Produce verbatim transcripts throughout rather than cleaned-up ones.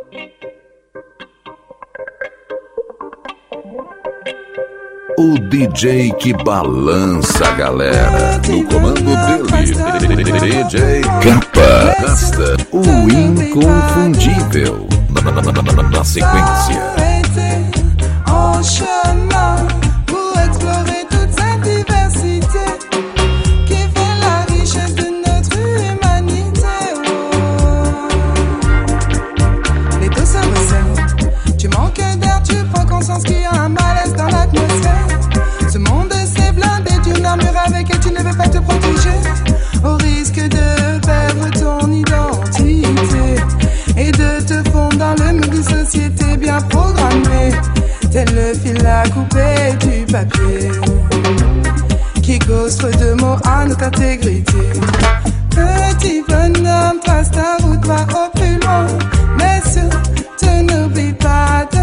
O D J que balança a galera. No comando dele, D J Capa Rasta, o inconfundível. Na, na, na, na, na sequência. En chemin pour explorer toute cette diversité qui fait la richesse de notre humanité. Oh. Les deux se resserrent. Tu manques d'air, tu prends conscience qu'il y a un malaise dans l'atmosphère. Ce monde s'est blindé d'une armure avec elle tu ne veux pas te protéger, au risque de perdre ton identité et de te fondre dans le mur d'une société bien programmée, tel le fil à couper du papier qui cause trop de mots à notre intégrité. Petit bonhomme, trace ta route, va au plus loin, mais surtout n'oublie pas de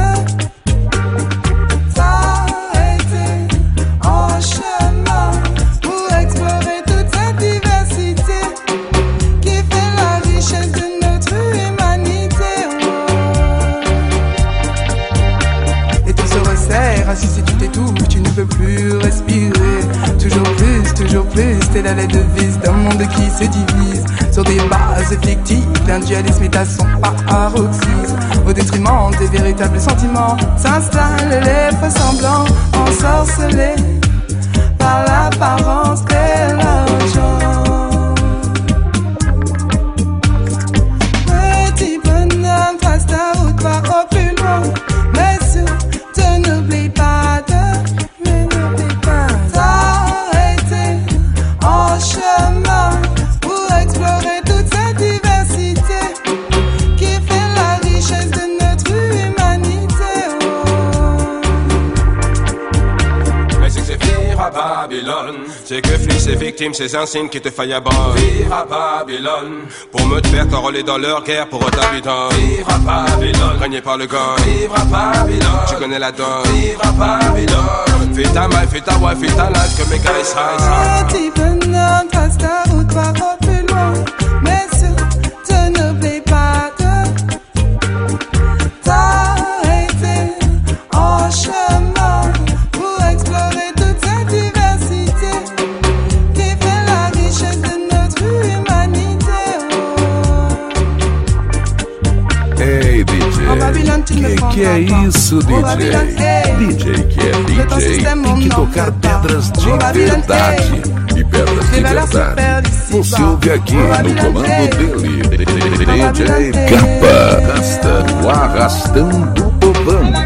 si tu t'étouffes, tu ne peux plus respirer. Toujours plus, toujours plus, c'est la lettre devise d'un monde qui se divise sur des bases fictives. L'individualisme est à son paroxysme, au détriment des véritables sentiments. S'installent les faux semblants, ensorcelés par l'apparence de l'argent. Petit bonhomme, trace ta route, va au plus loin, mais surtout n'oublie pas de, mais n'oublie pas d'arrêter en chemin pour explorer toute cette diversité qui fait la richesse de notre humanité. Oh. Mais c'est que c'est vivre à Babylone, c'est que fuient ces victimes, ces insignes qui te faillent à bord. Vivre à Babylone, pour me te faire t'enrôler dans leur guerre pour autant habitant. Vivre à Babylone, régné par le gang. Vivre à Babylone, tu connais la donne. Vivre à Babylone, fais ta maille, fais ta wife, fais ta life, que mes gars ils seraient. Petit bonhomme, trace ta route, va au plus loin, mais surtout n'oublie pas de t'arrêter en chemin pour explorer toute cette diversité qui fait la richesse de notre humanité. Oh. Ei, D J, que que é isso, D J? D J que é D J tem que tocar pedras de verdade. E pedras de verdade você ouve aqui no comando dele, D J Capa Rasta, o arrastão do povão.